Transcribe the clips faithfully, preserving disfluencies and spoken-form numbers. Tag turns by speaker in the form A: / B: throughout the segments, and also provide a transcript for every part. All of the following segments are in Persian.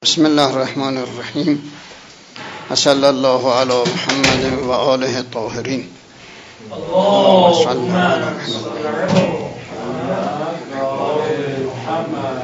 A: بسم الله الرحمن الرحیم و صلی الله علی محمد و آله الطاهرین. اللهم صل علی محمد.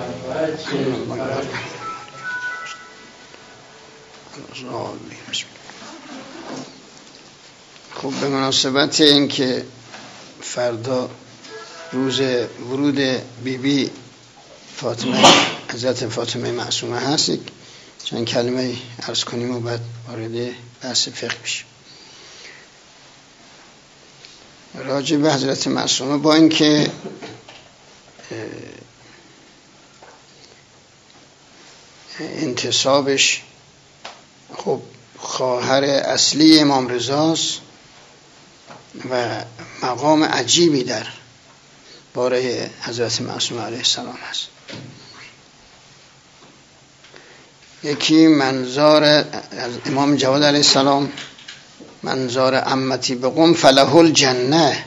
A: خب به مناسبت اینکه فردا روز ورود بیبی بی فاطمه حضرت فاطمه معصومه هست، چند کلمه عرض کنیم و بعد وارد بحث فقه بشیم. راجع به حضرت معصومه، با اینکه انتسابش خب خواهر اصلی امام رضاست و مقام عجیبی در باره حضرت معصومه علیه السلام هست. یکی منظار از امام جواد علیه السلام، منظار امتی بقوم فله الجنه،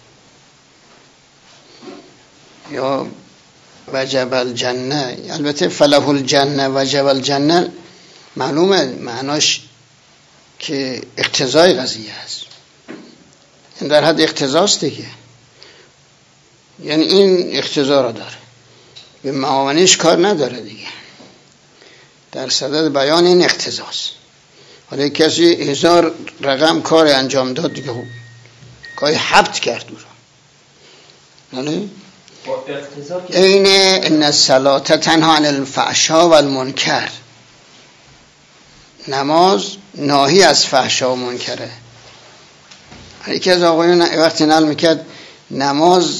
A: یا وجب الجنه. البته فله الجنه وجب الجنه معلومه معناش که اقتضای قضیه است، این در حد اقتضاست دیگه، یعنی این اقتضا را داره، به معاونش کار نداره دیگه، در صدد بیان این اقتضاست. حالا کسی هزار رقم کار انجام داد دیگه، خوب گاهی حبت کرد او را. این ان الصلاة تنهی عن الفحشاء و المنکر، نماز ناهی از فحشا و منکره. یکی از آقایون وقتی نقل میکرد نماز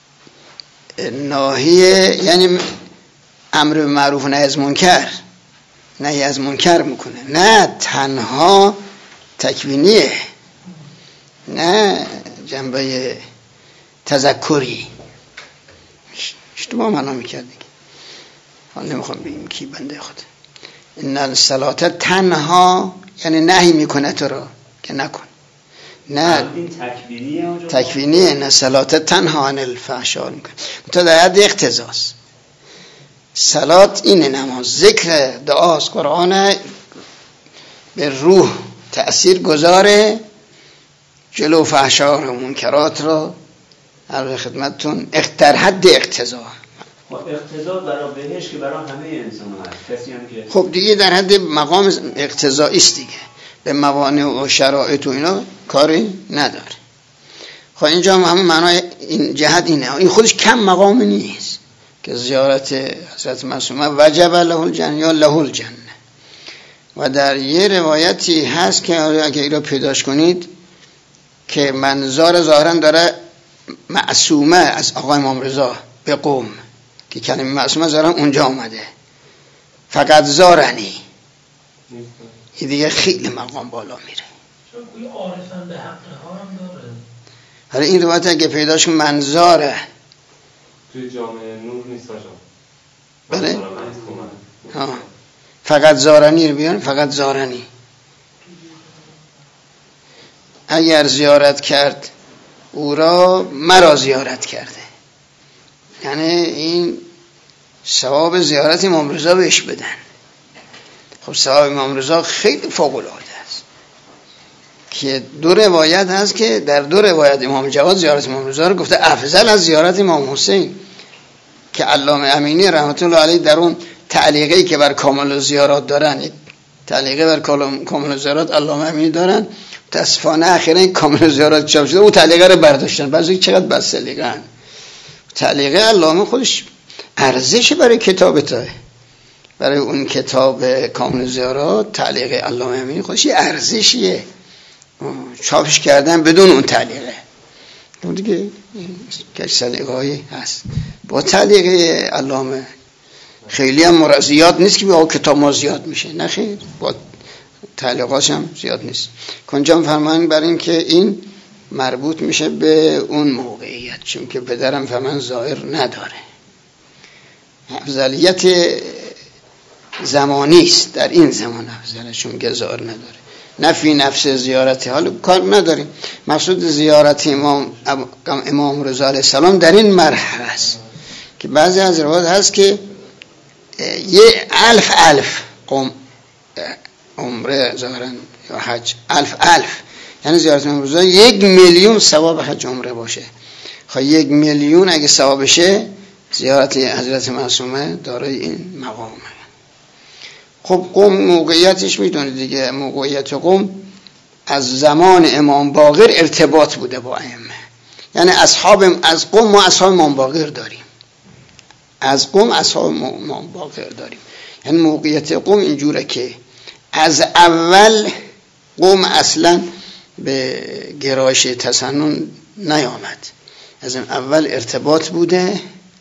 A: ناهیه، یعنی امر به معروف و نهی از منکر، نهی از منکر میکنه، نه تنها تکوینیه، نه جنبه تذکری. اشتباه معنا میکرد دیگه، حالا نمیخوام بگیم کی بنده خود. ان الصلاة تنها یعنی نهی میکنه تو را که نکن، نه تکوینیه، نه صلاة تنها عن الفحشاء میکنه، تو در حد اقتضاست. صلات اینه، نماز ذکر دعاست، قرآن به روح تأثیر گذاره، جلو فحشا و منکرات را عرض خدمتتون در حد اقتضا.
B: اقتضا برای بهش که برای همه انسان هست، کسی هم که
A: خب دیگه در حد مقام اقتضایی است دیگه، به موانع و شرایط و اینا کاری نداره. خب اینجا هم همون معنای این جهت اینه، این خودش کم مقام نیست که زیارت حضرت معصومه وجب له الجنه یا له الجنه. و در یه روایتی هست که اگه این رو پیداش کنید که منظار ظاهرا داره معصومه از آقای امام رضا به قوم، که کلمه معصومه ظاهرا اونجا اومده، فقط زارنی، این دیگه خیلی مقام بالا میره.
C: چون عارفان به حق ها هم داره.
A: حالا این روایت اگه پیداش کنید منظاره
D: توی جامعه نور نیست آجا.
A: بله ها، فقط زارنی رو بیان، فقط زارنی. اگر زیارت کرد او را مرا زیارت کرده، یعنی این ثواب زیارت امام رضا بهش بدن. خب ثواب امام رضا خیلی فوق العاده است که دو روایت هست که در دو روایت امام جواد زیارت امام رضا رو گفته افضل از زیارت امام حسین، که علامه امینی رحمت الله علیه در اون تعلیقی که بر کامل زیارات دارن، تعلیقی بر کامل زیارات علامه امینی دارن، متاسفانه اخیرا این کامل زیارات چاپ شده، اون تعلیقه رو برداشتن، بعضی چقدر بس سلیقه‌ان. تعلیقه علامه خودش ارزش برای کتابته، برای اون کتاب کامل زیارات تعلیقه علامه امینی خودش یه ارزشیه، چاپش کردن بدون اون تعلیقه. اون دیگه کش سلیقه‌ای هست. با تعلیقه علامه خیلی هم مرضیات نیست که با کتاب ما زیاد میشه، نه خیر، با تعلیقاش هم زیاد نیست. کنجام فرمان بر این که این مربوط میشه به اون موقعیت، چون که پدرم فرمان ظاهر نداره، افضلیت زمانی است، در این زمان افضله، چون که ظاهر نداره، نفی نفس زیارتی. حالا کار نداریم، مقصود زیارت امام امام رضا علیه السلام در این مرحله است که بعضی از روایات هست که یه الف الف قوم عمره ظاهرا یا حج الف الف، یعنی زیارت امام رضا یک میلیون ثواب حج عمره باشه. خب یک میلیون اگه ثوابشه، زیارت حضرت معصومه دارای این مقامه. خب قم موقعیتش میدونید دیگه، موقعیت قم از زمان امام باقر ارتباط بوده با ائمه، یعنی اصحاب از قم ما اصحاب امام باقر داریم، از قم اصحاب امام باقر داریم. یعنی موقعیت قم اینجوره که از اول قم اصلا به گرایش تسنن نیامد، از اول ارتباط بوده،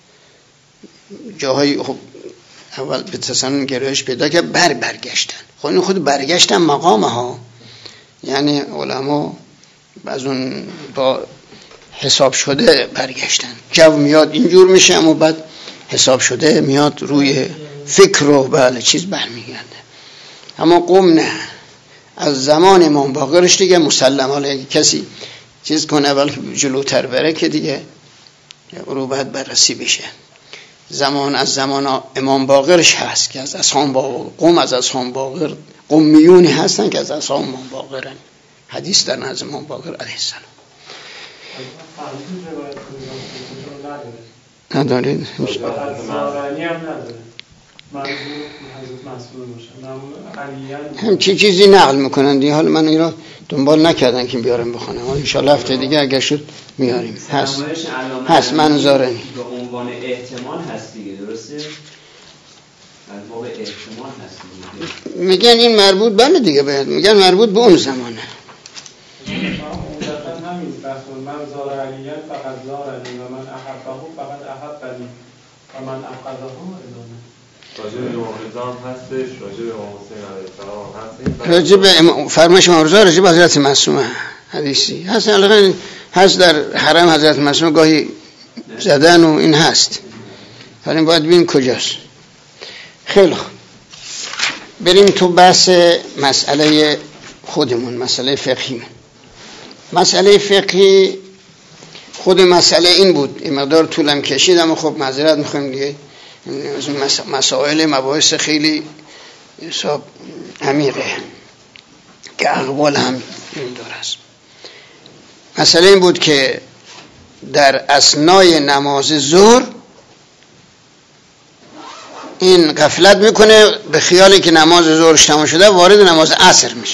A: جاهای خب اول به تسنن گرایش پیدا که بر برگشتن. خب این خود برگشتن مقامه ها، یعنی علما از اون با حساب شده برگشتن. جو میاد اینجور میشه، اما بعد حساب شده میاد روی فکر و بله چیز برمیگرده. اما قم نه، از زمان امام باقرش دیگه مسلم، حالا اگه کسی چیز کنه اول جلوتر بره که دیگه رو باید بررسی بشه. زمان از زمان امام باقرش هست که از اصحاب باقر، قم از اصحاب باقر قمیونی هستن که از اصحاب امام باقرن. حدیث در نزد امام باقر علیه السلام ندارید؟ هم چی چیزی نقل میکنن دیگه، حالا من این را دنبال نکردن که بیارم بخونم، ان شاء الله هفته دیگه اگر شد میاریم. هست هست منظورنی
B: به عنوان احتمال هست دیگه، درسته؟ باب احتمال هست دیگه.
A: میگن این مربوط بله دیگه، باید میگن مربوط به اون زمانه.
E: من زار علیه فقط زار علی و من احبه فقط احبنی و من ابغضه ادانه.
D: راجع به امام رضا هم هستش، راجع به امام حسین علیه السلام هم هست.
A: راجع به فرمایش امام رضا، راجع به حضرت معصومه حدیثی هست، الان هست در حرم حضرت معصومه گاهی زدن و این هست، ولی باید ببینیم کجاست. خیلی خوب، بریم تو بحث مسئله خودمون، مسئله فقهی. مسئله فقهی خود مسئله این بود، این مقدار طولم کشید، اما خب معذرت میخوایم دیگه، مسائل مباحث خیلی حساب عمیقه که اقوال هم این دور است. مسئله این بود که در اثنای نماز ظهر این غفلت میکنه به خیالی که نماز ظهرش تمام شده، وارد نماز عصر میشه،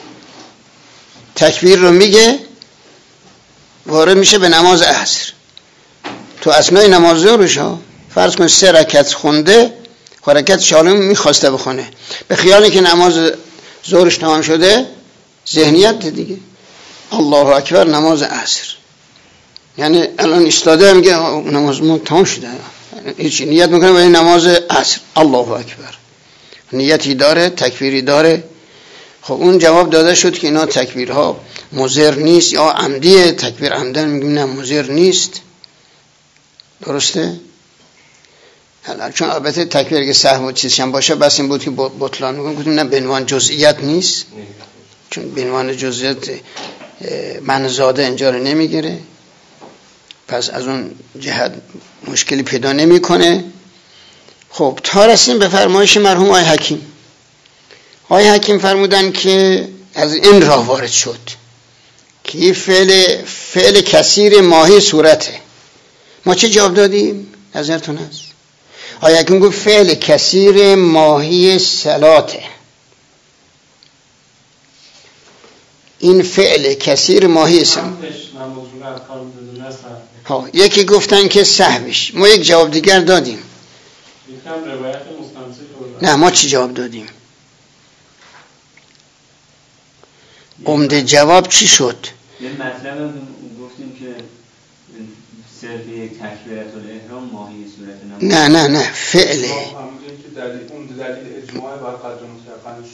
A: تکبیر رو میگه، وارد میشه به نماز عصر. تو اثنای نماز ظهرش ها فرض کن سه رکعت خونده، رکعت چهارم میخواسته بخونه، به خیالی که نماز ظهرش تمام شده، ذهنیت دیگه الله اکبر نماز عصر، یعنی الان ایستاده میگه نماز ما تمام شده، هیچ نیت میکنه برای نماز عصر، الله اکبر، نیتی داره، تکبیری داره. خب اون جواب داده شد که اینا تکبیرها مضر نیست یا عمدیه، تکبیر عمدن میگیم نه مضر نیست، درسته؟ حالا چون البته تکبیر که سهو و چیزشم باشه بس این بود که بطلان میگم، گفتیم نه به عنوان جزئیات نیست، چون به عنوان جزئیات منزاده اینجا رو نمیگیره، پس از اون جهت مشکلی پیدا نمیکنه. خب تا رسیم به فرمایش مرحوم آقای حکیم. آقای حکیم فرمودن که از این راه وارد شد که این فعل فعل کثیر ماهی صورته. ما چه جواب دادیم؟ نظرتون هست؟ آقای حکیم گفت فعل کثیر ماهی صلاته. این فعل کثیر ماهی سم ها، یکی گفتن که سهوش. ما یک جواب دیگر دادیم. نه ما چی جواب دادیم؟ عمده جواب چی شد؟
B: یه مطلب هم گفتیم که صرف یک تکبیرت الاحرام ماهی صورت نماز.
A: نه نه نه فعله.
E: اون دلیل اجماع بر قدر متقنش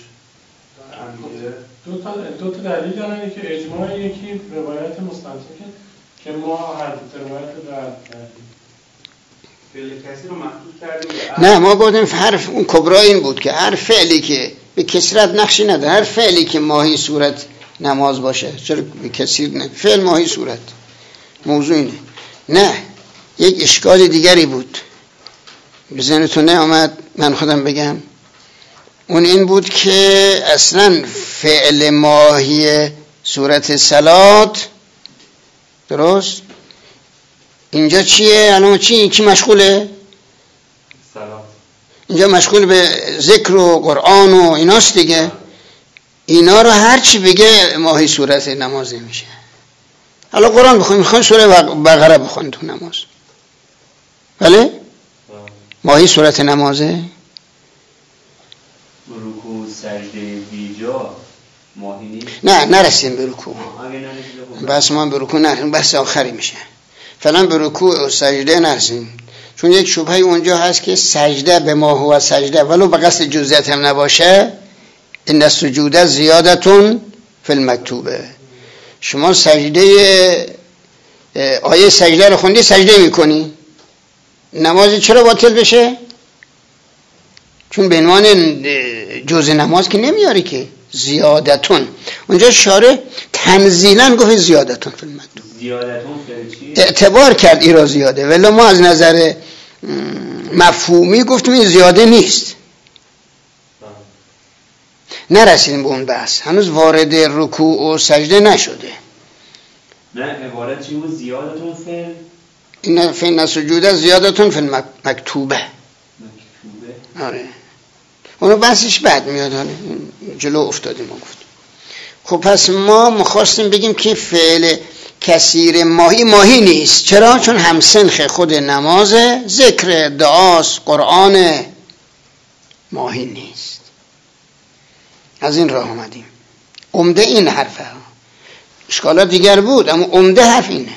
E: دو تا دو تا دلیل دارن که اجماع یکی روایت مستمسکه که ما هر دو روایت رو رد کردیم. فعل کسی رو محدود کردیم.
A: نه ما گفتیم حرف اون کبرا این بود که هر فعلی که به کثرت نقشی نداره، هر فعلی که ماهی صورت نماز باشه، چرا به کثیر نه، فعل ماهی صورت، موضوع اینه. نه یک اشکال دیگری بود به ذهنتون نیامد من خودم بگم؟ اون این بود که اصلا فعل ماهی سورت صلات، درست؟ اینجا چیه؟ الان چی؟ کی مشغوله؟
D: سلام.
A: اینجا مشغول به ذکر و قرآن و ایناست دیگه. اینا رو هر چی بگه ماهی سورت نماز نمیشه. حالا قرآن بخون، میخوان سوره بقره بخون تو نماز، بله؟ ماهی سورت نمازه؟
B: رکوع سجده بیجا ماهی نیست؟
A: نه نرسیم به رکوع، بس ما به رکوع نرسیم، بس آخری میشه. فعلا به رکوع و سجده نرسیم، چون یک شبهه اونجا هست که سجده به ما هو سجده ولو به قصد جزئیات هم نباشه، ان السجود زیادتون فی المکتوبه. شما سجده آیه سجده رو خوندی، سجده میکنی، نمازی چرا باطل بشه؟ چون به عنوان جزء نماز که نمیاری که. زیادتون اونجا شارع تنزیلا گفت زیادتون فی المکتوب،
B: زیادتون فی چی؟
A: اعتبار کرد ای را زیاده، ولی ما از نظر مفهومی گفتیم این زیاده نیست. نرسیدیم به اون بحث، هنوز وارد رکوع و سجده نشده.
B: نه عبارت چی بود؟ زیادتون فی
A: این فی السجود زیادتون فی المکتوبه.
B: مکتوبه.
A: آره اونو بحثش بعد میاد، حالا جلو افتادیم ما گفتیم. خب پس ما مخواستیم بگیم که فعل کثیر ماهی ماهی نیست. چرا؟ چون همسنخ خود نماز، ذکر، دعاست، قرآن، ماهی نیست. از این راه آمدیم. عمده این حرفه، اشکالات دیگر بود اما عمده حرف اینه.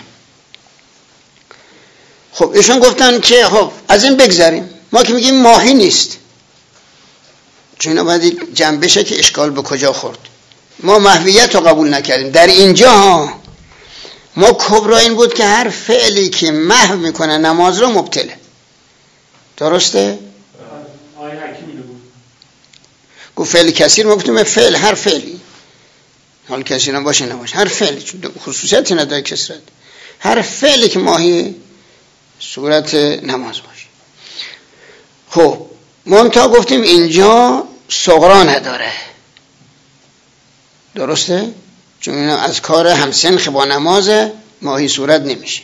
A: خب ایشون گفتن که خب از این بگذاریم، ما که میگیم ماهی نیست، چون اینا باید جنبه شه که اشکال به کجا خورد. ما محویت رو قبول نکردیم. در اینجا ما کبرا این بود که هر فعلی که محو میکنه نماز رو مبتله. درسته؟
E: آیه حکیمی رو بود
A: گفت فعل کثیر، ما گفتیم فعل هر فعلی، حال کثیر هم باشه نباشه، هر فعلی، چون خصوصیتی نداره کثرت، هر فعلی که ماهی صورت نماز باشه. خب منتها گفتیم اینجا صغرا نداره، درسته؟ چون اینا از کار همسنخ با نماز ماهی صورت نمیشه.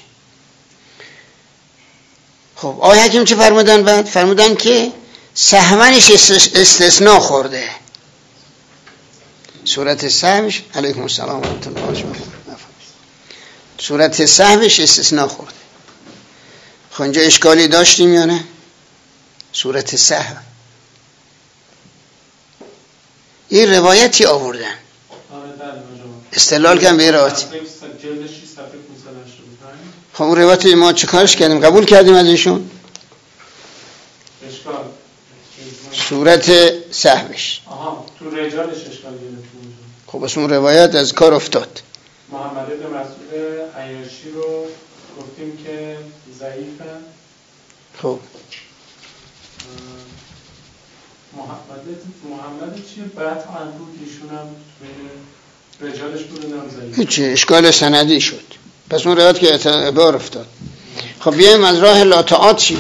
A: خب آیه حکیم چه فرمودن بعد؟ فرمودن که سهمنش استثناء خورده. صورت سهمش، علیکم السلام و رحمت الله و برکاته، صورت سهمش استثناء خورده. خب اینجا اشکالی داشتیم یا نه؟ صورت سهم این روایتی آوردن، استدلال کردن به روایتی. خب اون روایتی ما چه کارش کردیم؟ قبول کردیم از ایشون صورت سهمش.
E: آها تو رجالش اشکال گرفتیم.
A: خب بس اون روایت از کار افتاد.
E: محمد بن مسعود عیاشی رو گفتیم که ضعیفه.
A: خب
E: محمد محمد چیه؟ بعد هم بود ایشون هم بین رجالش بود نام ضعیف.
A: هیچی، اشکال سندی شد. پس اون روایت که اعتبار افتاد. خب بیایم از راه لاتعات چی؟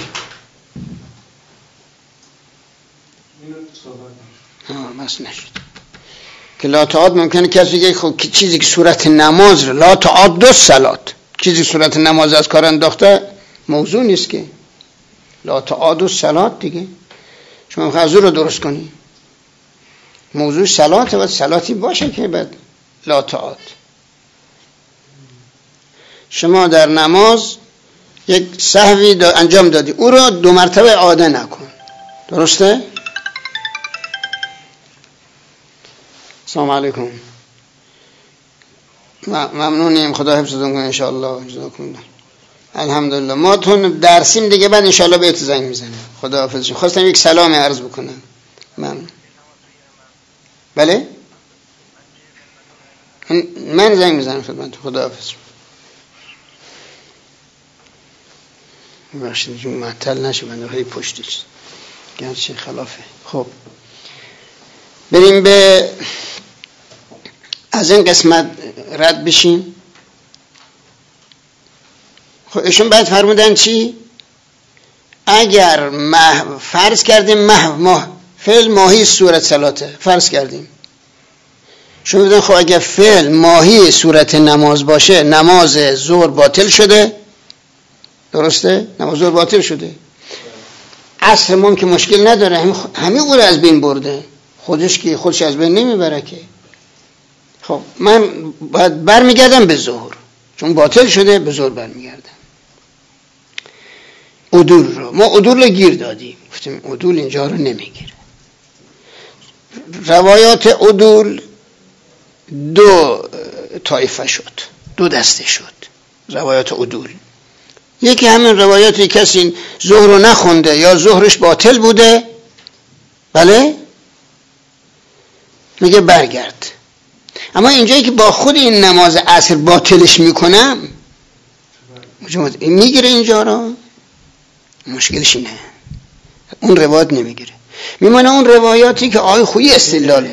E: اینو صحبت
A: ها بس نشد که لاتعات ممکنه کسی که خب چیزی که صورت نماز رو لاتعات دو صلات، چیزی صورت نماز از کار انداخته موضوع نیست که لاتعات دو صلات دیگه. شما خضور رو درست کنی، موضوع صلاته، باید صلاتی باشه که بعد لاتعات. شما در نماز یک سهوی دا انجام دادی، او رو دو مرتبه اعاده نکن، درسته؟ السلام علیکم، ممنونیم، خدا حفظتون کنه انشاءالله. جزاکم الله. الحمدلله. ما تون درسیم دیگه، بعد انشاءالله بهت زنگ میزنم. خدا حافظ. خواستم یک سلامی عرض بکنم. ممنون. بله؟ من زنگ میزنم خدمت. خدا حافظ. بخشید جون معطل نشه، بنده خیلی پشتیش گرچه خلافه. خب بریم به از این قسمت رد بشیم. خب ایشون بعد فرمودن چی؟ اگر محو فرض کردیم محو ما فعل ماهی صورت صلاته فرض کردیم. شما بدون خب اگر فعل ماهی صورت نماز باشه نماز ظهر باطل شده، درسته؟ نماز ظهر باطل شده. عصر ما که مشکل نداره، همین او رو از بین برده، خودش که خودش از بین نمیبره که. خب من باید برمیگردم به ظهر، چون باطل شده به ظهر برمیگردم. عدول رو ما عدول رو گیر دادیم، گفتیم عدول اینجا رو نمیگیره. روایات عدول دو طایفه شد، دو دسته شد روایات عدول. یکی همین روایاتی کسی ظهر رو نخونده یا ظهرش باطل بوده، بله میگه برگرد. اما اینجایی که با خود این نماز عصر باطلش میکنم میگیره اینجا رو، مشکلش اینه اون روایت نمیگیره، میمونه اون روایاتی که آی خویی استدلال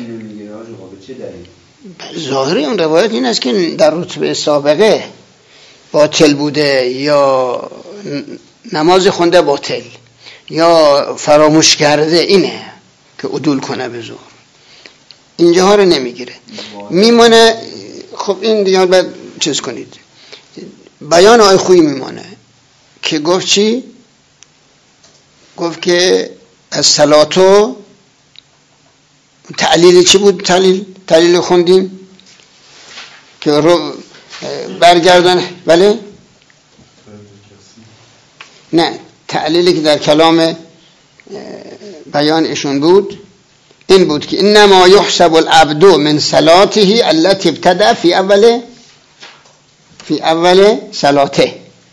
A: ظاهری اون روایت این است که در رتبه سابقه باطل بوده یا نماز خونده باطل یا فراموش کرده، اینه که عدول کنه به ظهر. اینجاها رو نمیگیره، میمونه. خب این دیگه باید چیز کنید. بیان آی خویی میمونه که گفت چی؟ گفت که از صلاتو تعلیل چی بود؟ تعلیل تعلیل خوندیم که رو برگردن. بله نه، تعلیلی که در کلام بیان ایشون بود این بود که انما یحسب العبد من صلاته التي ابتدأ في اول في اول صلاته.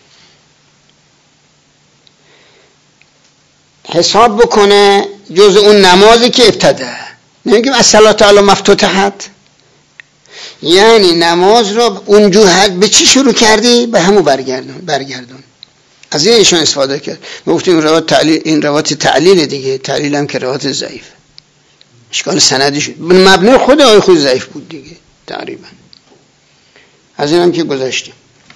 A: حساب بکنه جز اون نمازی که ابتدا. نمیگیم از صلات علی مفتوحت، یعنی نماز رو اون جهت به چی شروع کردی به همون برگردون برگردون. از این ایشون استفاده کرد. ما گفتیم روایت تعلیل، این روایت تعلیل دیگه، تعلیل هم که روایت ضعیف، اشکال سندی شد، مبنی خود آی خود ضعیف بود دیگه تقریبا. از این هم که گذاشتیم.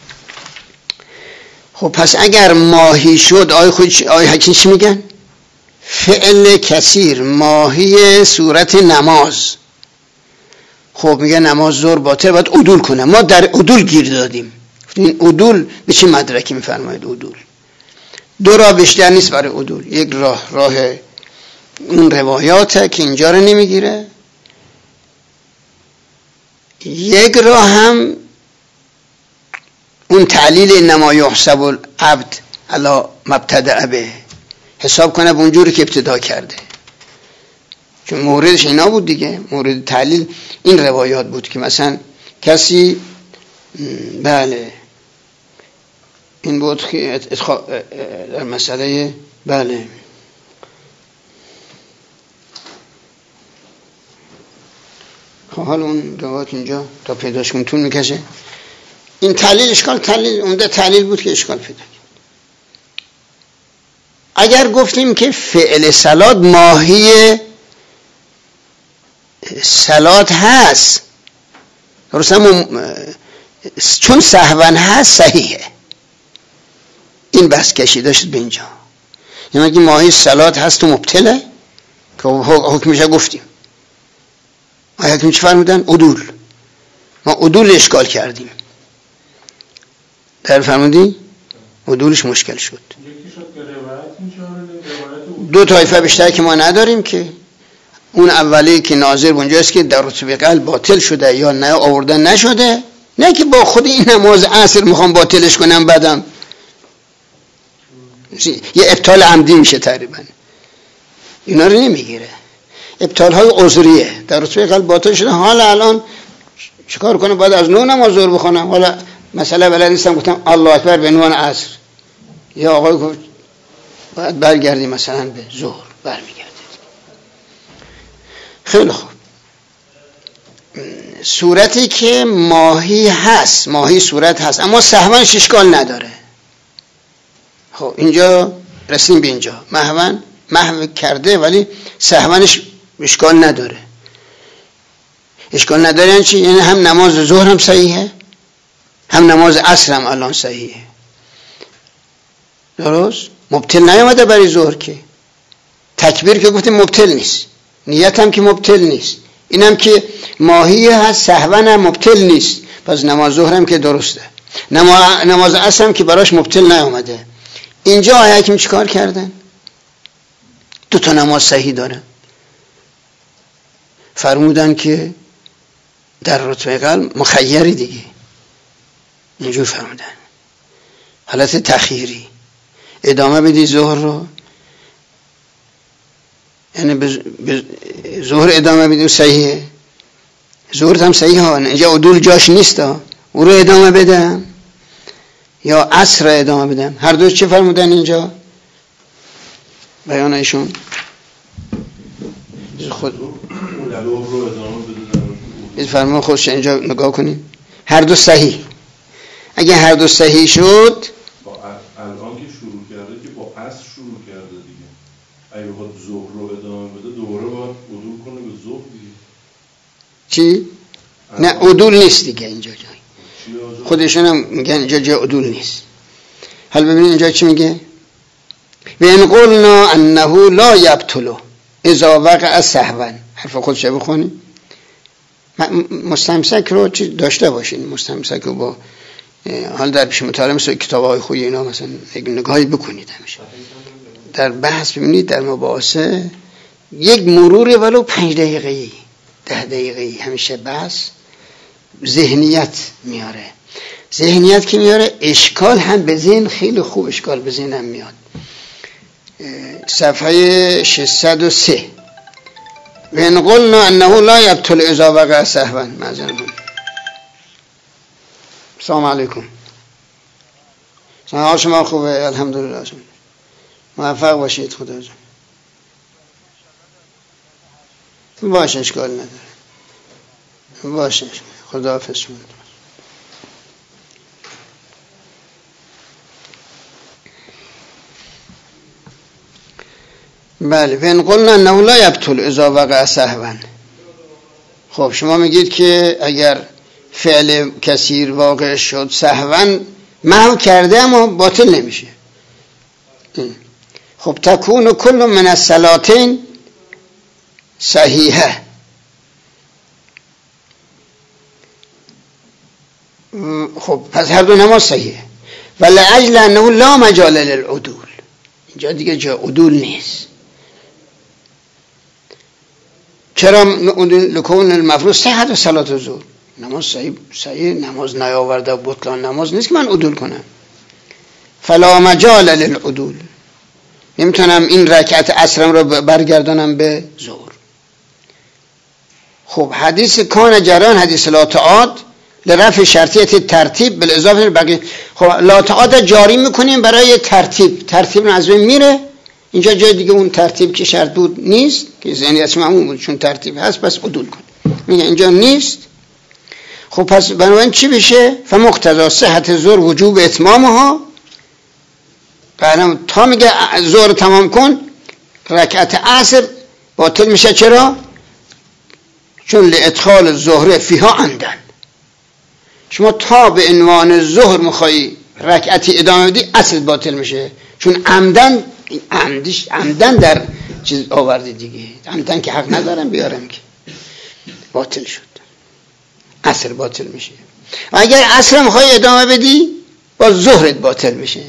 A: خب پس اگر ماهی شد آی خود آی حکیم چی میگن؟ فعل کثیر ماهی صورت نماز. خب میگه نماز ظهر باطل، باید عدول کنه. ما در عدول گیر دادیم. این عدول به چه مدرکی میفرمایید؟ عدول دو راه بیشتر نیست برای عدول. یک راه راه اون روایاته که اینجا رو نمیگیره، یک راه هم اون تعلیل انما یحسب العبد علی مبتدأ به، حساب کنه به اونجوری که ابتدا کرده، چون موردش اینا بود دیگه. مورد تعلیل این روایات بود که مثلا کسی بله این بود که در مسئله بله خب حال اون روایات اینجا تا پیداش کنم طول میکشه. این تعلیل اشکال تعلیل اونده تعلیل بود که اشکال پیدا کرد. اگر گفتیم که فعل صلات ماهی صلات هست، درست هم چون سهوا هست صحیحه. این بحث کشیده شد به اینجا. یعنی اگه ماهی صلات هست و مبتله که حکمش گفتیم. آیا حکم چی فرمودن؟ عدول. ما عدول اشکال کردیم. در فرمودی؟ عدولش مشکل شد. دو طایفه بیشتر که ما نداریم که اون اولی که ناظر اونجاست که در رتبه قلب باطل شده یا نه آوردن نشده، نه که با خود این نماز عصر میخوام باطلش کنم بعدم یه ابطال عمدی میشه تقریبا. اینا رو نمیگیره. ابطال های عذریه در رتبه قلب باطل شده. حالا الان چیکار کنم؟ باید از نو نماز ظهر بخونم. حالا مثلا بلد نیستم، گفتم الله اکبر به عنوان عصر، یا آقای گفت باید برگردی مثلا به ظهر، برمیگردید. خیلی خوب. صورتی که ماهی هست، ماهی صورت هست اما سهوانش اشکال نداره. خب اینجا رسیم به اینجا. محوان محو کرده ولی سهوانش اشکال نداره. اشکال نداره یعنی چی؟ یعنی هم نماز ظهر هم صحیحه، هم نماز عصر هم الان صحیحه. درست؟ مبتل نیامده برای ظهر که. تکبیر که گفتیم مبتل نیست. نیتم که مبتل نیست، اینم که ماهی هست سهوا هم مبتل نیست، پس نماز ظهرم که درسته، نماز عصرم که براش مبتل نیامده. اینجا آیه حکیم چیکار کردن؟ دو تا نماز صحیح داره، فرمودن که در رتبه قلب مخیری دیگه، اینجور فرمودن حالت تخییری، ادامه بدی ظهر رو، یعنی به ظهر ادامه بدی صحیحه، ظهر هم صحیحه ها، اینجا عدول جاش نیست ها، او رو ادامه بدم یا عصر رو ادامه بدم، هر دو چه فرمودن اینجا بیان ایشون؟ خود این فرمان خودش اینجا نگاه کنیم، هر دو صحیح. اگه هر دو صحیح شد
F: الان که شروع کرده که با عصر شروع کرده دیگه، اگه بخواد ظهر رو ادامه بده دوباره باید عدول کنه به ظهر دیگه.
A: چی؟ نه عدول نیست دیگه اینجا جای خودشون هم میگن اینجا جای عدول نیست. حالا ببینید اینجا چی میگه؟ و ان قلنا انه لا یبطل اذا وقع سهوا، حرف خودش بخونیم، مستمسک رو چی داشته باشین، مستمسک رو با حال در پیش مطالعه مثل کتاب‌های خوی اینا مثلا نگاهی بکنید، همیشه در بحث ببینید در مباحثه یک مرور ولو پنج دقیقه‌ای ده دقیقه‌ای همیشه بحث ذهنیت میاره، ذهنیت که میاره اشکال هم به ذهن خیلی خوب اشکال به ذهن هم میاد. صفحه ششصد و سه و ان قلنا انه لا یبطل اذا وقع سهوا. معذرت السلام علیکم. حال شما خوبه؟ الحمدلله. موفق باشید. خدا جان باشه، اشکال نداره، باشه. خدا حافظ شما. بله فإن قلنا انه لا یبطل اذا وقع سهوا. خب شما میگید که اگر فعل کثیر واقع شد سهوا محو کرده اما باطل نمیشه. خب تکون کل من الصلاتین صحیحه. خب پس هر دو نماز صحیحه. ولعجل انه لا مجال للعدول، اینجا دیگه جا عدول نیست. چرا؟ لکون المفروض صحت صلات الظهر، نماز صحیح صحیح نماز نیاورده بطلان نماز نیست که من عدول کنم. فلا مجال للعدول، نمیتونم این رکعت عصرم رو برگردانم به ظهر. خب حدیث کان جران حدیث لا تعاد لرفع شرطیت ترتیب بالاضافه بقیه. خب لا تعاد جاری میکنیم برای ترتیب، ترتیب از بین میره. اینجا جای دیگه اون ترتیب که شرط بود نیست که ذهنیت معمول بود، چون ترتیب هست پس عدول کن. میگه اینجا نیست. خب پس بنابراین چی بشه؟ فمقتضا صحت ظهر وجوب اتمامها. بعدم تا میگه ظهر تمام کن رکعت عصر باطل میشه. چرا؟ چون لادخال ظهر فیها عمدن. شما تا به عنوان ظهر میخوای رکعتی ادامه بدی عصر باطل میشه، چون عمدن عمدش عمدن در چیز آوردی دیگه، عمدن که حق ندارم بیارم که باطل شد، عصر باطل میشه. و اگر عصر میخوای ادامه بدی با ظهرت باطل میشه.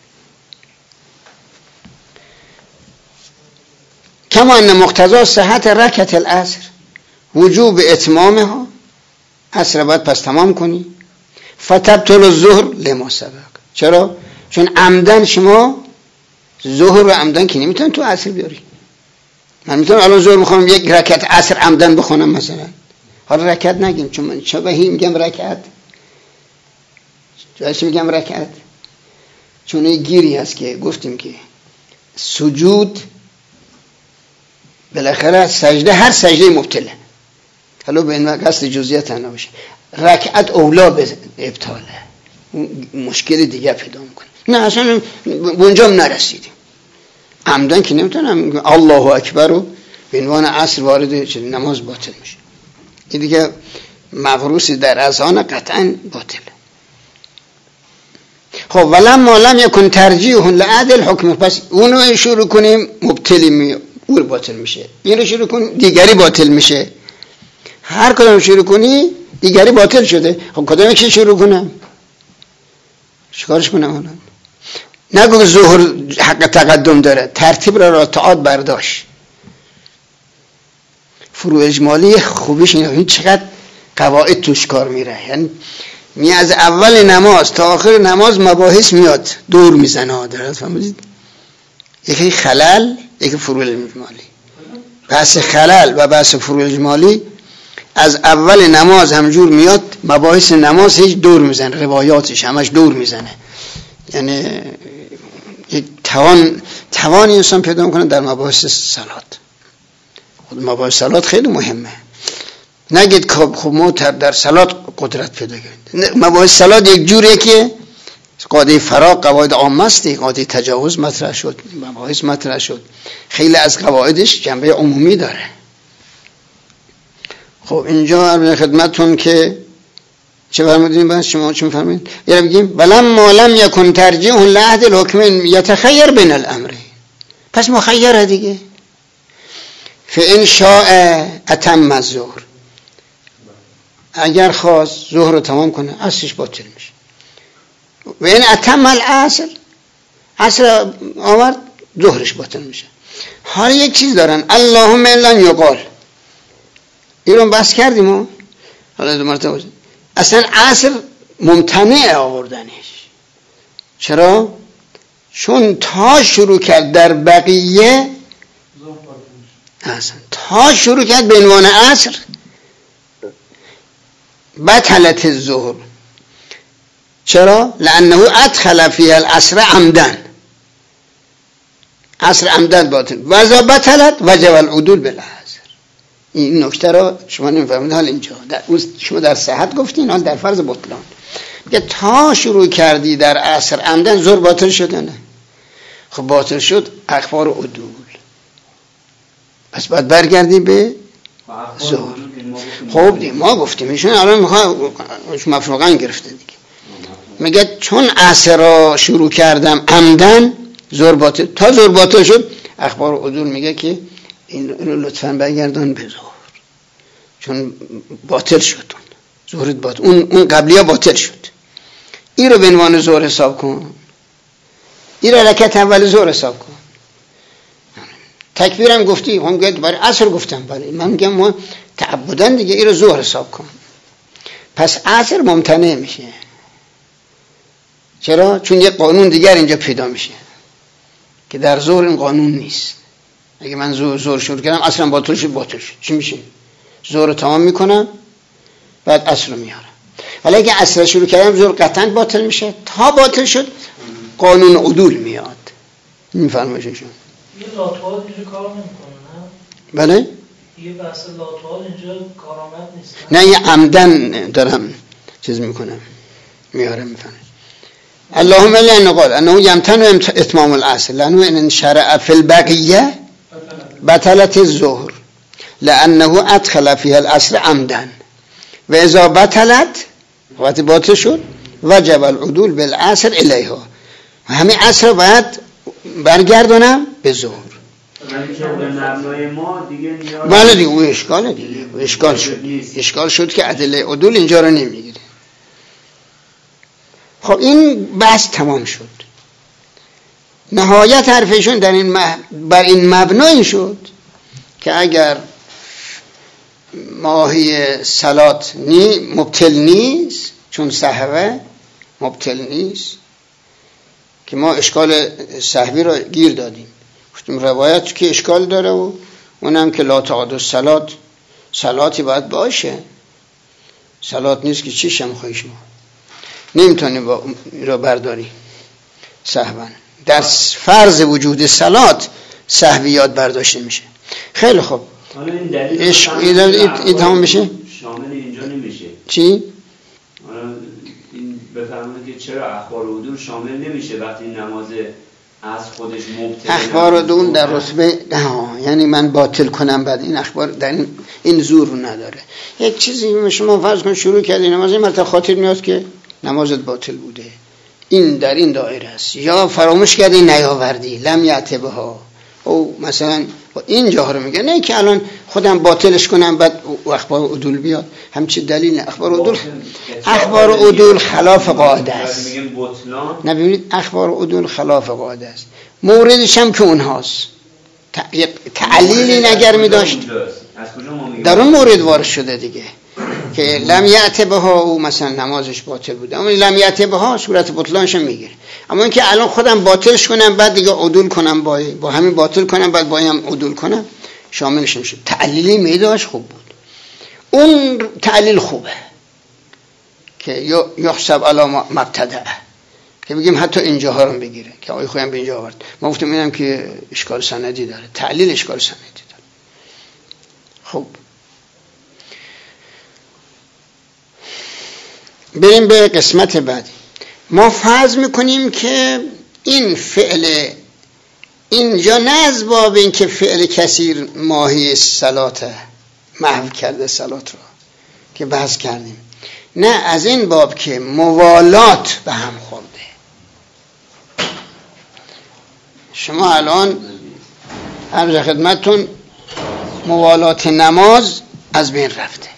A: کما ان مقتضا صحت رکعت العصر وجوب اتمامها، عصر باید پس تمام کنی. فتبطل الظهر لما سبق. چرا؟ چون عمدن شما ظهر و عمدن که نمیتونن تو عصر بیاری. من میتونم الان ظهر میخوام یک رکعت عصر عمدن بخونم مثلا، حالا رکعت نگیم چون من چه بهی میگم رکعت، چرا میگم رکعت؟ چون یه گیری هست که گفتیم که سجود بالاخره سجده هر سجده مبتله، حالا به این قصد جزئیات نباشه. رکعت اولا به ابطاله، مشکل دیگه پیدا میکنه. نه اصلا به اونجا هم نرسیدیم. عمدن که نمیتونم الله اکبر رو به عنوان عصر وارد نماز باطل میشه. این دیگه مغروسی در اذهان قطعا باطله. خب ولما لم یکن ترجیح لعدل حکم، پس اونو شروع کنیم مبتلی می او باطل میشه. این رو شروع کن دیگری باطل میشه. هر کدوم شروع کنی دیگری باطل شده. خب کدوم که شروع کنم؟ چیکارش کنم الان؟ نگو ظهر حق تقدم داره، ترتیب را را تعاد برداشت. فروع اجمالی خوبیش اینه این چقدر قواعد توش کار میره. یعنی می از اول نماز تا آخر نماز مباحث میاد دور میزنه. درست فهمیدید؟ یکی خلل، یکی فروع اجمالی. بحث خلل و بحث فروع اجمالی از اول نماز همجور میاد، مباحث نماز هیچ دور میزنه، روایاتش همش دور میزنه. یعنی یک توان توانی انسان پیدا میکنه در مباحث صلات. خود مباحث صلات خیلی مهمه. نگید خب ما در صلات قدرت پیدا کنید. مباحث صلات یک جوریه که قاعده فراق قواعد عامه است، قاعده تجاوز مطرح شد، مباحث مطرح شد. خیلی از قواعدش جنبه عمومی داره. خب اینجا عرض خدمتتون که چه فرمودین؟ باز شما چه می‌فرمایید؟ یعنی بگیم ولما لم یکن ترجیح لعهد الحکم یتخیر بین الامر. پس مخیره دیگه. فإن شاء اتم الظهر. اگر خواست ظهر رو تمام کنه عصرش باطل میشه. و این اتم العصر، عصر آورد ظهرش باطل میشه. حالا یک چیز دارن، اللهم الا یقال. این رو بحث کردیم و حالا دو مرتبه اصلا عصر ممتنع آوردنش. چرا؟ چون تا شروع کرد در بقیه اصلا تا شروع کرد به عنوان عصر بطلت الظهر. چرا؟ لانه ادخل فیها العصر عمدن. عصر عمدن باطل. و اذا بطلت وجب العدول بالعصر. این نکته رو شما نمی‌فهمید. حال اینجا در شما در صحت گفتین، حال در فرض بطلان که تا شروع کردی در عصر عمدن ظهر باطل شده. نه خب باطل شد اخبار و عدول، پس باید برگردی به ظهر. خب دی ما گفتیم ایشون الان میخواد مفروغاً گرفته دیگه. میگه چون عصر را شروع کردم عمدن ظهر باطل، تا ظهر باطل شد اخبار و عدول میگه که این رو لطفاً برگردان به ظهر، چون باطل شد اون ظهرت باطل، اون اون قبلیه باطل شد. این رو به عنوان ظهر حساب کن، این رو رکعت اول ظهر حساب کن. تکبیرم گفتی، هم گفت برای عصر گفتم، برای من میگم ما تعبدن دیگه، این رو ظهر حساب کن. پس عصر ممتنع میشه. چرا؟ چون یه قانون دیگر اینجا پیدا میشه که در ظهر این قانون نیست. اگه من ظهر ظهر شروع کردم عصرم باطل شد، باطل شد چی میشه؟ ظهر رو تمام میکنم بعد عصر رو میارم. ولی اگه عصر شروع کردم ظهر قطعا باطل میشه. تا باطل شد قانون عدول میاد. میفرمایید شما
C: یه لاتوال اینجا کار نمیکنه نه؟
A: بله؟
C: یه بحث لاتوال اینجا کارآمد نیست
A: نه؟ نه یه عمدن دارم چیز میکنم میارم. میفرمایید اللهم الا نقول انه يمتنع اتمام العصر لانه ان شرع في البقيه بطلت الظهر لانه ادخل فيها العصر عمدا و اذا بطلت وقتی باطل شد وجب العدول بالعصر الیها. همین عصر باید برگردونم به ظهر. بله دیگه اون اشکاله دیگه، اشکال شد اشکال شد که ادله عدول اینجا رو نمیگیره. خب این بحث تمام شد. نهایت حرفشون در این مح... بر این مبنا این شد که اگر ماهی صلات نی مبتل نیست، چون سهوه مبتل نیست، که ما اشکال سهوی رو گیر دادیم، گفتیم روایت که اشکال داره و اونم که لا تعاد الصلات، صلاتی باید باشه، صلات نیست که چی شم خواهی شما نمیتونی با را برداری سهوان. در فرض وجود صلات سهویات برداشته میشه. خیلی خوب،
B: حالا این دلیل
A: اش... این, این, این تمام میشه؟
B: شامل اینجا نمیشه.
A: چی؟
B: حالا این بفرمایید که چرا اخبار و عدول شامل نمیشه وقتی نماز از خودش مبتل.
A: اخبار و عدول در رتبه نه، یعنی من باطل کنم بعد این اخبار در این, این زور نداره. یک چیزی شما فرض کن شروع کردی نماز، این مرتبه خاطر میاد که نمازت باطل بوده، این در این دایره است، یا فراموش کردی نیاوردی لم یعتبها، او مثلا این جاها رو میگه، نه که الان خودم باطلش کنم بعد اخبار عدول بیاد. همچین دلیل نه. اخبار عدول اخبار عدول خلاف قاعده است. نه ببینید اخبار عدول خلاف قاعده است. موردش هم که اونهاست. تعلیلی نگر می‌داشت در اون مورد وارد شده دیگه که لم یعت بها او مثلا نمازش باطل بوده، اما لم یعت بها صورت بطلانش میگیره. اما اینکه الان خودم باطلش کنم بعد دیگه عدول کنم با با همین باطل کنم بعد با هم عدول کنم شاملش نمیشه. تعلیلی میداش خوب بود. اون تعلیل خوبه که یحسب علی مبتدأ که بگیم حتی اینجاها رو بگیره که آقای خویم به اینجا آورد. ما گفتم اینم که اشکال سندی داره، تعلیل اشکال سندی داره. خب بریم به قسمت بعدی. ما فرض میکنیم که این فعل اینجا نه از باب این که فعل کثیر ماهی صلاته محو کرده صلات رو که بحث کردیم، نه از این باب که موالات به هم خورده. شما الان عرض خدمتتون موالات نماز از بین رفته.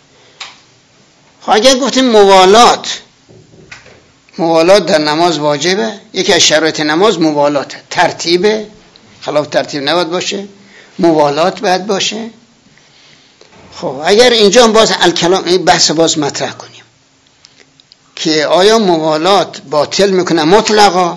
A: خب اگر گفتیم موالات موالات در نماز واجبه، یکی از شرایط نماز موالات، ترتیبه، خلاف ترتیب نباید باشه، موالات باید باشه. خب اگر اینجا باز الکلام این بحث باز مطرح کنیم که آیا موالات باطل میکنه مطلقا،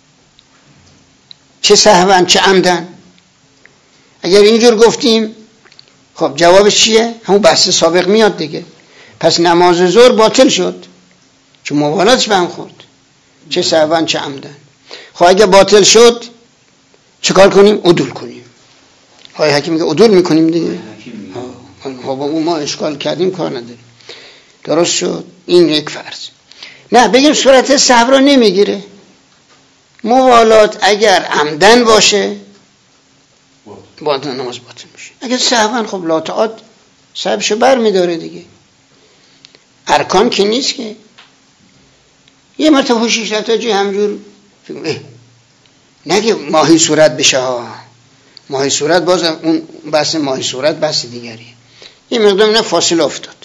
A: چه سهوا چه عمدن؟ اگر اینجور گفتیم خب جوابش چیه؟ همون بحث سابق میاد دیگه. پس نماز ظهر باطل شد چون موالاتش به هم خورد، چه سهوا چه عمدن. خب اگه باطل شد چیکار کنیم؟ عدول کنیم. های حکیم میگه عدول میکنیم دیگه. ها با ما اشکال کردیم کار نداریم. درست شد. این یک فرض. نه بگیم صورت سهو رو نمیگیره. موالات اگر عمدن باشه باطل نماز باطل میشه. اگر سهوا خب لا تعاد سبشو بر میداره دیگه. ارکان که نیست که. یه مرتبه هوشیش رفته جای همجور نگه ماهی صورت بشه ها. ماهی صورت باز اون بحث ماهی صورت بحث دیگریه. یه مقدار نه فاصله افتاد.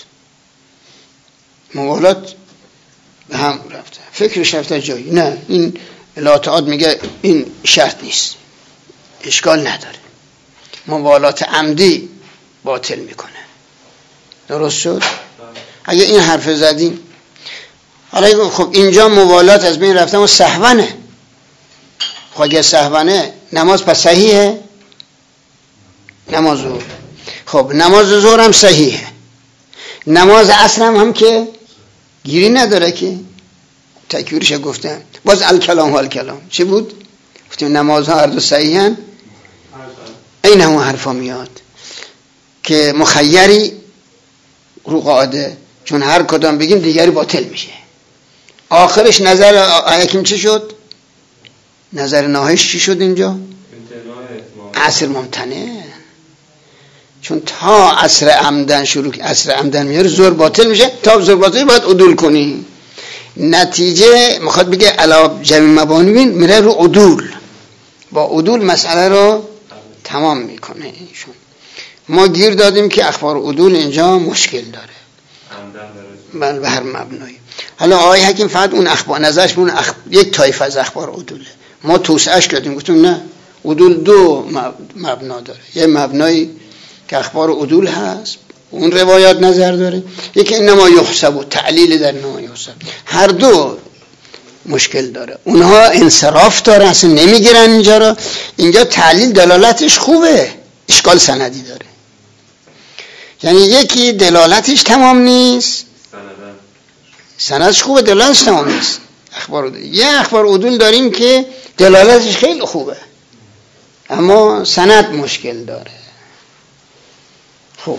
A: موالات به هم رفته. فکرش رفته جایی. نه این لا تعاد میگه این شرط نیست. اشکال نداره. موالات عمدی باطل میکنه. درست شد؟ اگه این حرف زدیم حالا خب اینجا موالات از بین رفته و سهوانه. خب اگه سهوانه نماز پس صحیحه؟ نماز ظهر. خب نماز ظهر هم صحیحه. نماز عصر هم, هم که گیری نداره که تکبیرش گفتم. باز الکلام و الکلام چی بود؟ گفتیم نمازها هر دو صحیحن. این همون حرفا میاد که مخیری رو قاعده، چون هر کدام بگیم دیگری باطل میشه. آخرش نظر حکیم چی شد؟ نظر ناهش چی شد اینجا؟ عصر ممتنع. چون تا عصر عمدن شروع عصر عمدن میاره ظهر باطل میشه، تا ظهر باطل باید عدول کنی. نتیجه میخواد بگه علا جمع مبانی میره رو عدول، با عدول مسئله رو تمام میکنه. ایشون ما گیر دادیم که اخبار عدول اینجا مشکل داره بل به هر مبنایی. حالا آقای حکیم فقط اون اخبار نظرش اون اخ... یک طایفه از اخبار عدوله. ما توسعهش کردیم گفتیم نه عدول دو مبنا داره. یه مبنایی که اخبار عدول هست اون روایات نظر داره، یکی انما یحسب و تعلیل در انما یحسب. هر دو مشکل داره. اونها انصراف داره اصلا نمیگیرن اینجا رو. اینجا تعلیل دلالتش خوبه، اشکال سندی داره. یعنی یکی دلالتش تمام نیست، سندش خوبه دلالتش تمام نیست. اخبار عدول. یه اخبار عدول داریم که دلالتش خیلی خوبه اما سند مشکل داره. خب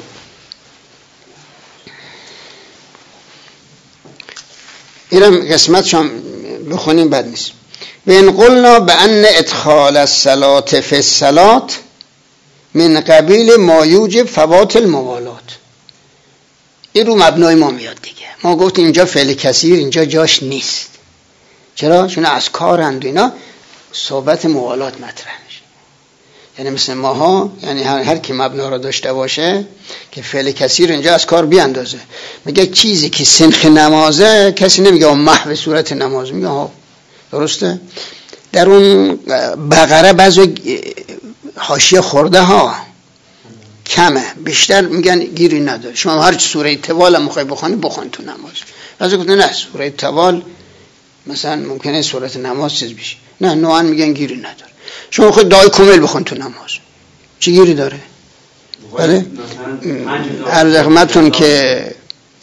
A: اینم قسمت شما بخونیم بد نیست. بین قلنا به ان ادخال الصلاة فی الصلاة من قبیل ما یوجب فوات الموالات. این رو مبنای ما میاد دیگه. ما گفتیم اینجا فعل کثیر اینجا جاش نیست. چرا؟ چون از کارند اینا صحبت موالات مطرح میشه. یعنی مثل ماها، یعنی هر, هر کی مبنا رو داشته باشه که فعل کثیر اینجا از کار بیاندازه. میگه چیزی که سنخ نمازه کسی نمیگه محو صورت نماز، میگه ها درسته. در اون بقره بعضی حاشیه خورده ها کمه، بیشتر میگن گیری نداره. شما هر سوره طوال هم میخوای بخونی بخون تو نماز. بعضی گفتن نه سوره طوال مثلا ممکنه سورت نماز چیز بشه، نه نوعا میگن گیری نداره. شما خود دعای کامل بخون تو نماز، چی گیری داره؟ بله عرض خدمتتون که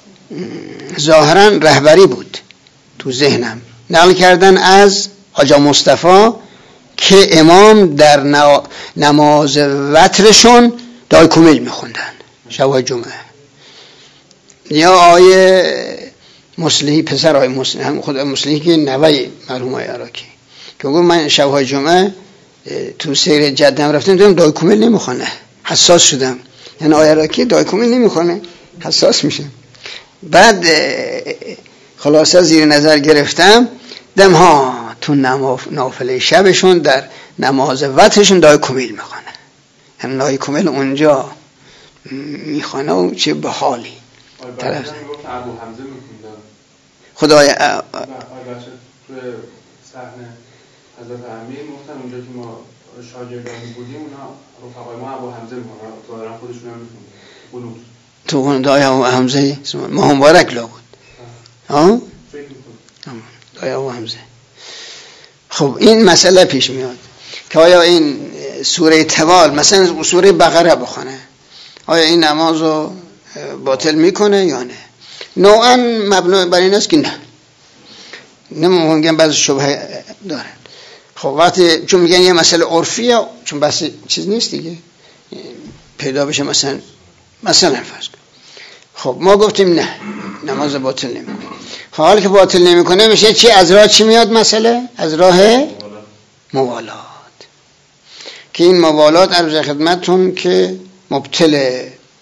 A: ظاهرا رهبری بود تو ذهنم، نقل کردن از آجا مصطفی که امام در نماز وترشون دعای کامل میخوندن شب جمعه. یا آیه مصلحی پسر آیه مصلحی، هم خود مصلحی که نوی مرحوم آیه عراقی که گفت من شب جمعه تو سیر جدم رفتم دیدم دعای کامل نمیخونه، حساس شدم. یعنی آیه عراقی دعای کامل نمیخونه، حساس میشه. بعد خلاصه زیر نظر گرفتم دم ها تو نافله شبشون در نماز وترشون دعای کامل میخونه، یعنی دعای کامل اونجا میخونه و چه به حالی طرف
E: ابو حمزه میخوندن
A: خدای
E: نه بچه تو صحنه حضرت امیر گفتن اونجا که ما شاگردانی بودیم اونا رفقای ما ابو حمزه میخوندن، تو دارن خودشون هم میخوندن
A: تو خون دعای ابو حمزه ما مبارک لا بود ها دعای ابو حمزه. خب این مسئله پیش میاد که آیا این سوره طوال مثلا سوره بقره بخونه آیا این نماز رو باطل میکنه یا نه؟ نوعا مبنا بر این است که نه، نمیگم بعضی شبهه دارن. خب وقتی چون میگن یه مسئله عرفیه، چون بس چیز نیست دیگه پیدا بشه مثلا مثلا فرض کن. خب ما گفتیم نه نماز باطل نمیکنه. حالا که باطل نمیکنه میشه چی؟ از راه چی میاد مسئله؟ از راه موالات، که این موالات عرض خدمتتون که مبتل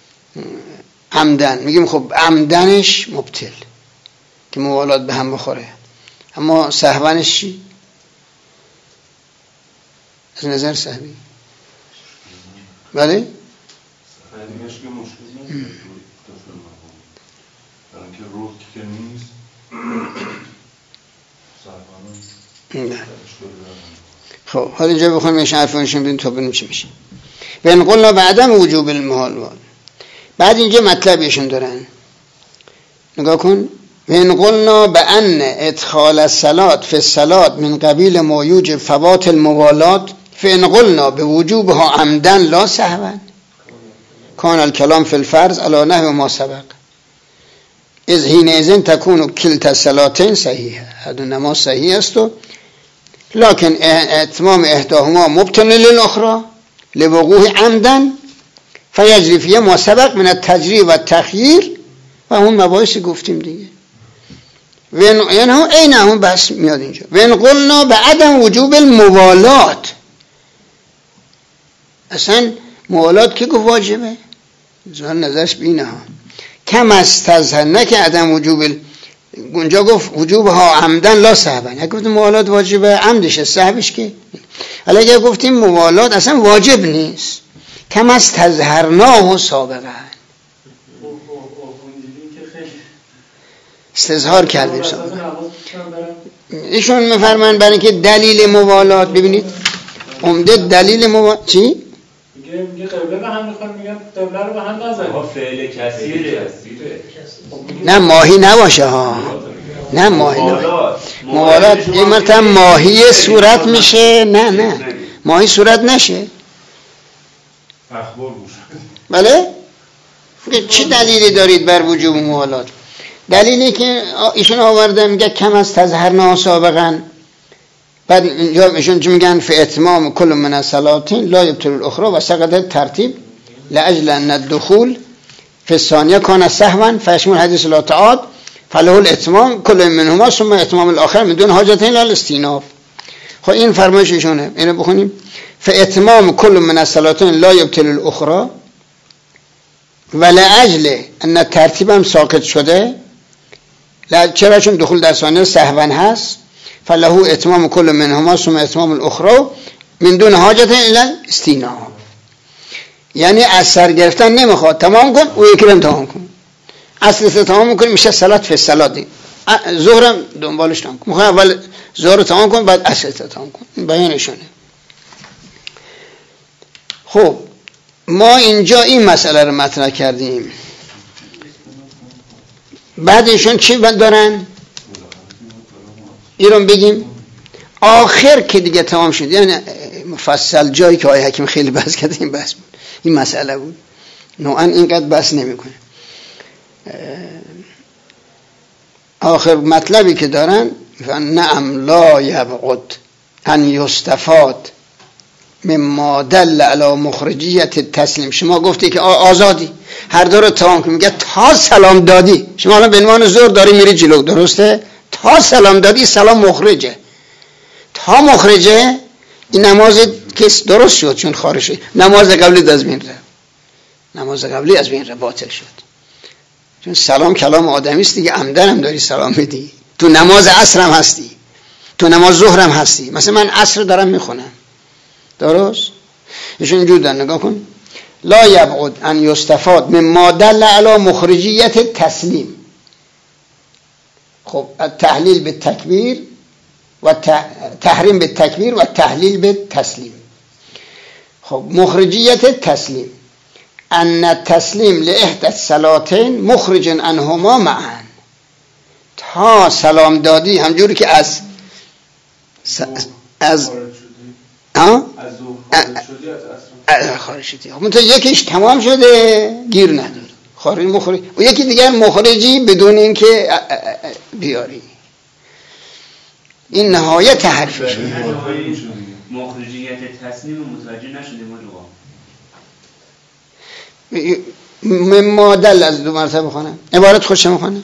A: عمدن، میگیم خب عمدنش مبتل که موالات به هم بخوره، اما سهوانش چی؟ از نظر سهوی بله؟
F: سهوانش که مشکل نیست برای که روح که نیست سهوانش
A: نه. خب حالا اینجا بخونیم ایشون حرفانشون بدین تا ببینیم چی میشه. و ان قلنا بعدم وجوب المحال. بعد اینجا مطلبشون دارن نگاه کن. و ان قلنا بان ادخال الصلاه فی الصلاه من قبیل ما یوجب فوات الموالات فان قلنا بوجوبها عمدا لا سهوا کان الکلام فی الفرض علی نحو ما سبق اذ حینئذ تکون کلتا الصلاتین صحیحه، هر دو نماز صحیح است و لكن اتمام احداهما مبطل للاخرى لوقوع عمدا فیجری فیه ما سبق من التجری و التخییر و اون مباحثی گفتیم دیگه. یعنی هم این هم بحث میاد اینجا. و ان قلنا بعدم وجوب الموالات، اصلا موالات که گفت واجبه؟ ظاهر نظرش بینه ها کم از تظهر، نه که عدم وجوب ال... اونجا گفت وجوبها عمدن لا سهوا، اگه گفتیم موالات واجبه عمدشه سهوش که، حالا اگه گفتیم موالات اصلا واجب نیست کم از تظهرنا و سابقا استظهار کردیم سابقا. ایشون میفرمان برای اینکه دلیل موالات ببینید عمده دلیل موالات چی؟
E: میگه میگه قبله به هم میخوان، میگن قبله رو به هم نزنید.
B: آقا فعل کثیره.
A: نه ماهی نباشه ها، نه ماهی نباشه. موالات این مرتبه ماهی صورت میشه، نه نه ماهی صورت نشه.
F: اخبار بوش
A: بله؟ چه دلیلی دارید بر وجوب موالات؟ دلیلی که ایشون آورده میگه کم از تظهرنا سابقا، بعد اینجا ایشون چی میگن؟ فی اتمام کل من الصلاتین لا یبطل الاخرى و سقط ترتیب لاجل ان الدخول فی الثانیه کان سهوا فیشمل حدیث لا تعاد فله الاتمام کل منهما ثم اتمام الاخر من دون حاجت الی الاستیناف. خب این فرمایش ایشونه، اینو بخونیم. فی اتمام کل من الصلاتین لا یبطل الاخرى و لاجل ان الترتیب هم ساقط شده، چرا؟ چون دخول در ثانیه سهوا هست، فله اتمام کل منهما ثم اتمام الاخرى من دون حاجت الا استینا، یعنی از سر گرفتن نمیخواد تمام کن و یکی رو تمام کن. اصل تمام میکنی میشه صلات فی الصلات. ظهرم دنبالش تمام کن، میخوای اول ظهر رو تمام کن بعد عصر رو تمام کن. این بیانشونه. خب ما اینجا این مسئله رو مطرح کردیم. بعد ایشون چی دارن؟ این رو بگیم آخر که دیگه تمام شد، یعنی مفصل جایی که آیه حکیم خیلی بحث کرده این بحث بود، این مسئله بود. نوعا اینقدر بحث نمیکنه. آخر مطلبی که دارن نعم لا یبعد ان یستفاد مما دل علی مخرجیت تسلیم. شما گفتی که آزادی هر دو رو تمام کنی، میگه تا سلام دادی. شما الان به عنوان زور داری میری جلو، درسته؟ تا سلام دادی سلام مخرجه، تا مخرجه این نماز کس درست شد چون خارج شد. نماز قبلی از بین رفت، نماز قبلی از بین رفت، باطل شد. چون سلام کلام آدمی است دیگه، عمدن هم داری سلام بدی. تو نماز عصر هم هستی، تو نماز ظهر هم هستی. مثلا من عصر دارم میخونم، درست؟ ایشون اینجور دارن، نگاه کن. لا یبعد ان یستفاد مما دل علی مخرجیت تسلیم. خب تحلیل به تکبیر و تحریم به تکبیر و تحلیل به تسلیم. خب مخرجیت تسلیم ان تسلیم لاحدى الصلاتین مخرج عنهما معا. تا سلام دادی همجوری که از از ها از خارج شدی، خب تو یکیش تمام شده گیر نداره، خارج مخرج، و یکی دیگر مخرجی بدون اینکه بیاری. این نهایت حرفش.
B: مخرجیت تسلیم متوجه نشدیم رو
A: مما دل از دو مرتبه بخونم عبارت خوش میخونه.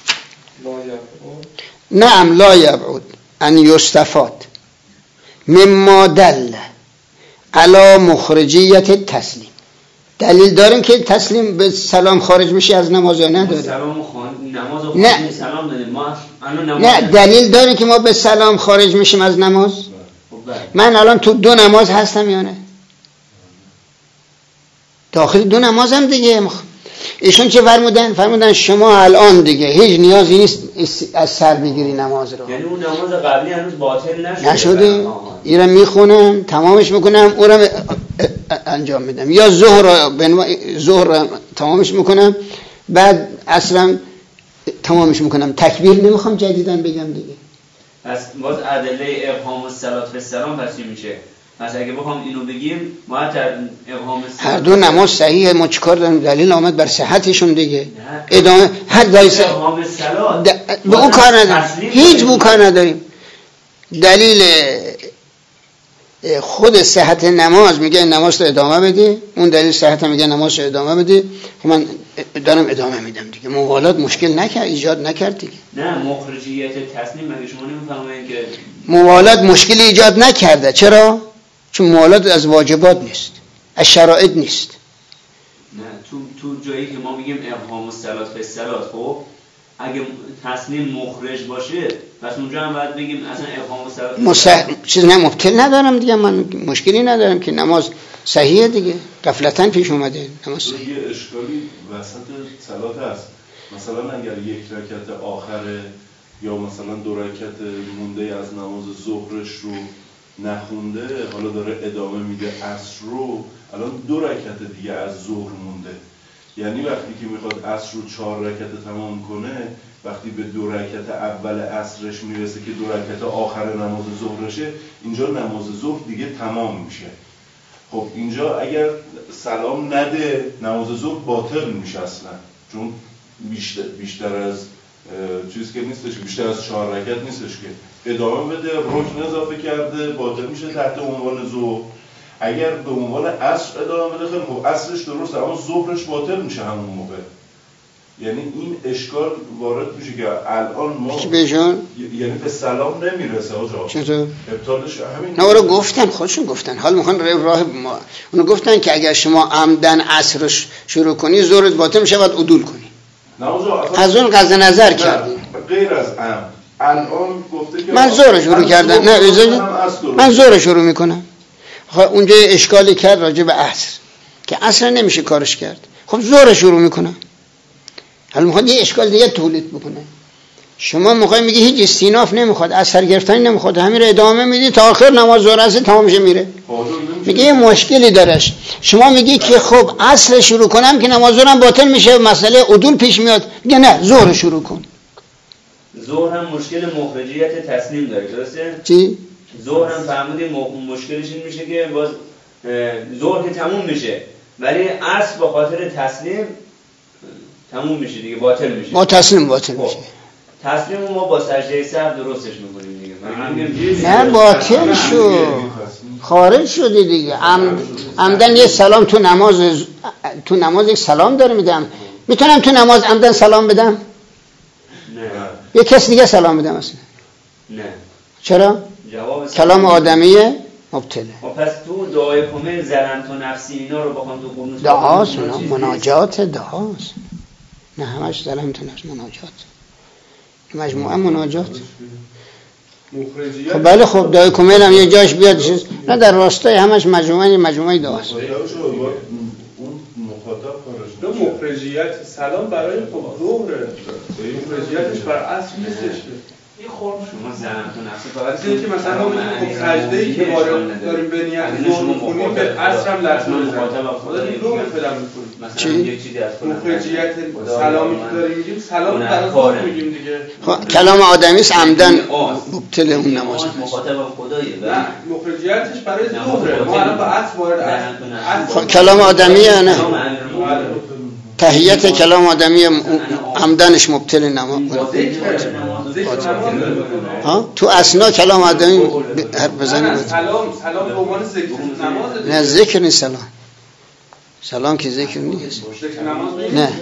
A: نعم لا یبعد ان یستفاد مما دل علی مخرجیت تسلیم. دلیل داریم که تسلیم به سلام خارج میشه از نماز یا نداره؟
B: سلام خوان نماز رو
A: نه
B: سلام دادیم ما الان.
A: نه دلیل داریم که ما به سلام خارج میشیم از نماز؟ من الان تو دو نماز هستم یا نه؟ داخل دو نمازم دیگه. ایشون چه فرمودن؟ فرمودن شما الان دیگه هیچ نیازی نیست از سر بگیری نماز رو.
B: یعنی اون نماز قبلی هنوز باطل نشده؟
A: نشده. اینو میخونم تمامش میکنم اون رو انجام میدم، یا ظهر ظهر تمامش میکنم بعد عصرم تمامش میکنم. تکبیر نمیخوام جدیدن بگم دیگه.
B: پس باز ادله ابهام الصلات فی السلام پس چی میشه؟ پس اگه بخوام اینو بگیم ما در ابهام
A: هر دو نماز صحیحه، ما چیکار داریم؟ دلیل آمد بر صحتشون دیگه. ادامه هر دلیل
B: ابهام الصلات
A: به اون کار نداریم، هیچ بو کار نداریم. دلیل خود صحت نماز میگه نماز رو ادامه بده، اون دلیل صحت میگه نماز رو ادامه بده. خب من دارم ادامه میدم دیگه. موالات مشکل نکرد، ایجاد نکرد دیگه.
B: نه مخرجیت تسلیم مگه شما نمیفهمید که
A: موالات مشکلی ایجاد نکرده؟ چرا؟ چون موالات از واجبات نیست، از شرایط نیست.
B: نه تو تو جایی که ما میگیم ابهام الصلات فی الصلات، خب اگه تسلیم مخرج باشه پس اونجا هم باید بگیم اصلا ابهام الصلات
A: مصح... چیز نه مشکل ندارم دیگه، من مشکلی ندارم که نماز صحیحه دیگه، غفلتاً پیش اومده نماز صحیح.
F: یه اشکالی وسط صلات هست، مثلا اگر یک رکعت آخره یا مثلا دو رکعت مونده از نماز ظهرش رو نخونده، حالا داره ادامه میده عصر رو، الان دو رکعت دیگه از ظهر مونده، یعنی وقتی که میخواد عصر رو چهار رکعت تمام کنه، وقتی به دو رکعت اول عصرش میرسه که دو رکعت آخر نماز ظهرشه، اینجا نماز ظهر دیگه تمام میشه. خب اینجا اگر سلام نده نماز ظهر باطل میشه اصلا، چون بیشتر, بیشتر از چیز که نیستش، بیشتر از چهار رکعت نیستش که ادامه بده، رکن اضافه کرده، باطل میشه تحت عنوان ظهر. اگر به عنوان عصر ادامه بده خیلی خب عصرش درست، اما ظهرش باطل میشه همون موقع. یعنی این اشکال وارد میشه که الان ما یعنی به سلام نمیرسه آجا.
A: چطور؟
F: ابطالش همین.
A: نه اونو گفتن، خودشون گفتن، حال میخوان راه ما. اونو گفتن که اگر شما عمدن عصرش شروع کنی ظهرت باطل میشه، باید عدول کنی.
F: نه آجا
A: از اون قضا نظر کردیم.
F: غیر از عمد. الان گفته که
A: من ظهر شروع کردم. نه من ظهر شروع میکنم. اونجا اشکالی کرد راجع به عصر که عصر نمیشه کارش کرد. خب ظهر شروع میکنه، حالا میخواد یه اشکال دیگه تولید بکنه. شما موقع میگی هیچ استیناف نمیخواد، اثر گرفتن نمیخواد، همین رو ادامه میدی تا آخر نماز ظهر است تمام میشه میره. میگه یه مشکلی دارش. شما میگی که خب اصل شروع کنم که نماز ظهرم باطل میشه، مسئله عدول پیش میاد. میگه نه، ظهر شروع کن.
B: ظهر هم مشکل مخرجیت تسلیم داره، درسته؟
A: چی؟
B: ظهر هم فهمیدیم مشکلش این میشه که باز ظهر که تموم میشه ولی عصر با خاطر تسلیم تموم میشه دیگه، باطل میشه.
A: با تسلیم باطل میشه.
B: تسلیم ما با سجده سهو درستش میکنیم دیگه.
A: نه باطل شو، خارج شدی دیگه. عمد عمدن یه سلام تو نماز تو نماز یک سلام داره میدم، میتونم تو نماز عمدن سلام بدم؟
B: نه.
A: یه کس دیگه سلام بدم اصلا؟
B: نه.
A: چرا؟
B: جواب
A: کلام آدمیه مبتله.
B: پس تو دعای کامل ظلمت نفسی اینا رو بخوام تو قنوت
A: دعاست، مناجات دعاست. نه همش ظلمت نفس، مناجات، مجموعه مناجات. خب بله، خب دعای کامل هم یه جاش بیاد چیز، نه در راستای همش مجموعه مجموعه دعاست.
F: اون مخاطب کارش
E: نه، مخرجیت سلام برای خب ظهره، مخرجیتش بر اصل نیستش.
C: این خورم
B: شما ظلمت نفسی فقط
E: اینه که مثلا ما میگیم خب سجده‌ای که وارد داریم به نیت ظهر می‌کنیم به عصر هم لازم بزنیم. ما داریم ظهر فعلا می‌کنیم.
B: مثلا یک چیزی از
E: مخرجیت سلامی که داریم میگیم سلام برای ظهر میگیم دیگه.
A: خب کلام آدمی است عمدن مبتل اون نماز.
B: مخاطب خدایه.
E: نه، مخرجیتش برای ظهره. ما الان به عصر وارد عصر.
A: خب کلام آدمیه نه؟ تحیت کلام آدمی عمدنش مبتل نماز. ها تو اسنا کلام آدمی حرف بزنیم.
E: سلام سلام به عنوان ذکر نماز.
A: نه ذکر نیست سلام. سلام که ذکر نیست.
E: ذکر نماز
A: نه.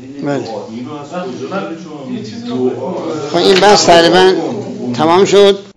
A: خب این بحث تقریبا تمام شد.